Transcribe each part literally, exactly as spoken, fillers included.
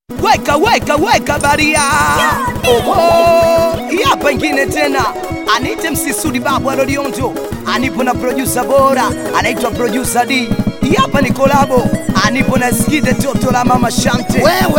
Weka weka weka baria. Oho, hapa ingine tena. Anite Msisudi babu alolionjo. Anipo na producer bora, anaitwa producer D. Hapa ni kolabo. Anipo na skide toto la mama Shante. Wewe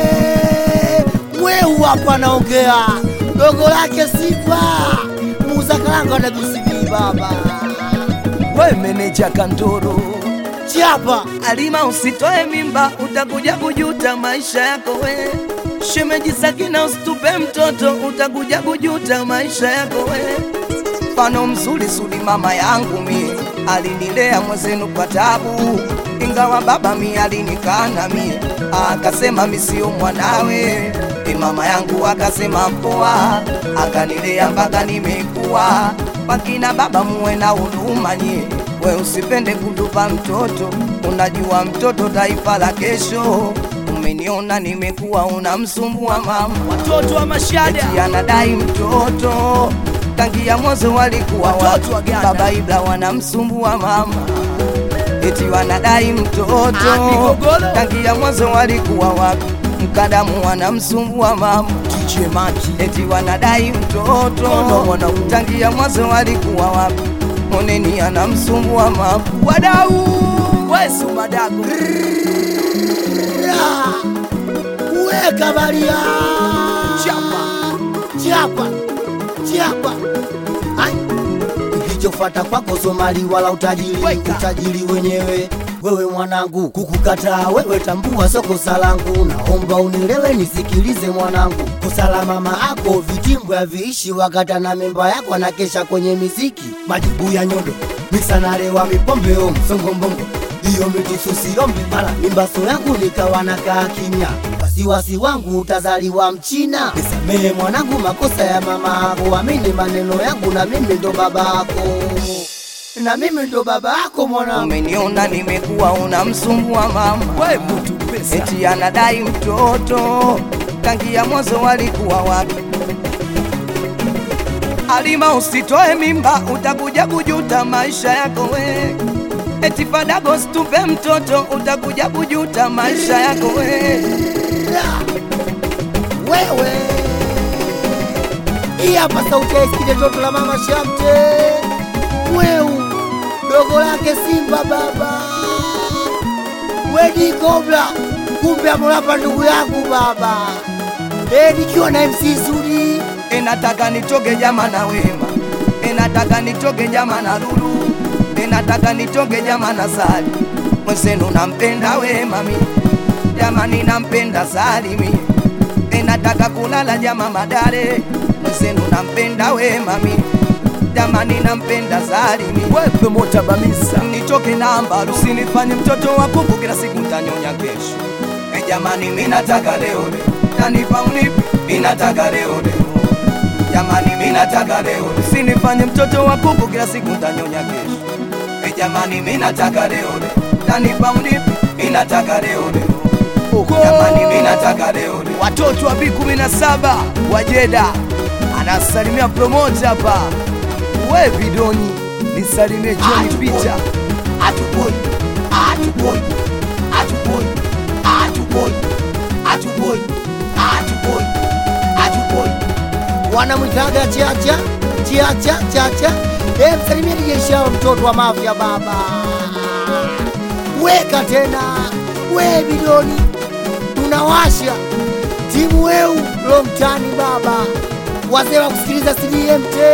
Mweu hapa naongea. Dogo lake Sifa Muza Kalanga na B C B baba. We meneja Kandoro Chiapa Alima, usitoe mimba utakuja kujuta maisha yako we. Shemeji Sakina, usitupe mtoto utakuja kujuta maisha yako we. Fano mzuri Sudi mama yangu mi alinilea mwezenu kwa tabu, ingawa baba mi alinikana mi akasema mi sio mwanawe. E mama yangu akasema mpoa, akanilea mpaka nimekuwa. Pakina baba muwe na huruma nye, we usipende kutupa mtoto, unajua mtoto taifa la kesho. Umeniona nimekuwa unamsumbua mama, watoto wa mashada eti anadai mtoto. Tangia mwanzo walikuwa watu baba Ibla wanamsumbua mama, eti wanadai mtoto. Tangia mwanzo walikuwa wapi Mkadamu wanamsumbua mama, D J Maki eti wanadai mtoto. Tangia mwanzo walikuwa wapi Moneni anamsumbua mama. Wadau wesu madago Weka baria. Chapa Chiapa Chiapa Ai Ikichofata kwako Somali wala utajiri. Weka. Utajiri wenyewe wewe mwanangu, kukukataa wewe tambua soko salangu. Naomba unielewe nisikilize mwanangu, kusala mama ako vitimbwa viishi wakata na memba yako anakesha kwenye miziki. Majibu ya nyodo misanarewa mipombeo msongo mbongo iyo mitisusiombe mara mimbaso yangu nikawa nakaa kimya. Wasiwasi wangu utazaliwa mchina. Nisamehe mwanangu makosa ya mama ako, amini maneno yangu na mimi ndo baba ako, na mimi ndo baba yako mwanangu. Umeniona nimekuwa unamsumbua mama, we mtu pesa eti anadai mtoto. Tangia mwanzo walikuwa wapi Alima, usitoe mimba utakuja kujuta maisha yako we. Eti Fadago, usitupe mtoto utakuja kujuta maisha yako we. Wewe hii hapa sauti ya skide toto la mama Shante. Mweu dogo lake Simba baba. Wedi Kobla kumbe amolapa ndugu yangu baba. Eh, nikiwa na M C Zuri. Enataka nitoke jama na Wema, enataka nitoke jama na Lulu, enataka nitoke jama na Sali. Mwenzenu nampenda Wema mi, jamani nampenda Sali mi. Enataka kulala jama Madare, mwenzenu nampenda Wema mi, jamani nampenda Sali mi. Wepe mota bamisa nitoke namba, usinifanye mtoto wa kuku kila siku ntanyonya kesho. E jamani mimi nataka leo leo, tanipa unipi mimi nataka leo leo. Jamani mimi nataka leo, usinifanye mtoto wa kuku kila siku ntanyonya kesho. E jamani mimi nataka leo leo, tanipa unipi mimi nataka leo leo. Jamani mimi nataka leo leo. Watoto wa B kumi na saba Wajeda anasalimia promoter hapa. We Bidoni nisalimie John Peter. Atupoi Atupoi Atupoi Atupoi Atupoi Atupoi Atupoi wanamwitaga Chacha Chacha Chacha. Eh, msalimie Jesha mtoto wa mafia baba. Weka tena we Bidoni tunawasha timu weu long tani baba, wazee wa kusikiliza C D M T.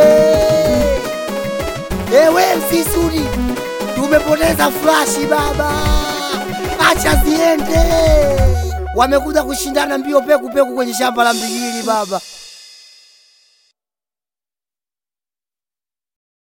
Ewe Msisudi tumepoteza flashi baba, acha ziende. Wamekuja kushindana mbio peku peku kwenye shamba la Mbigili baba.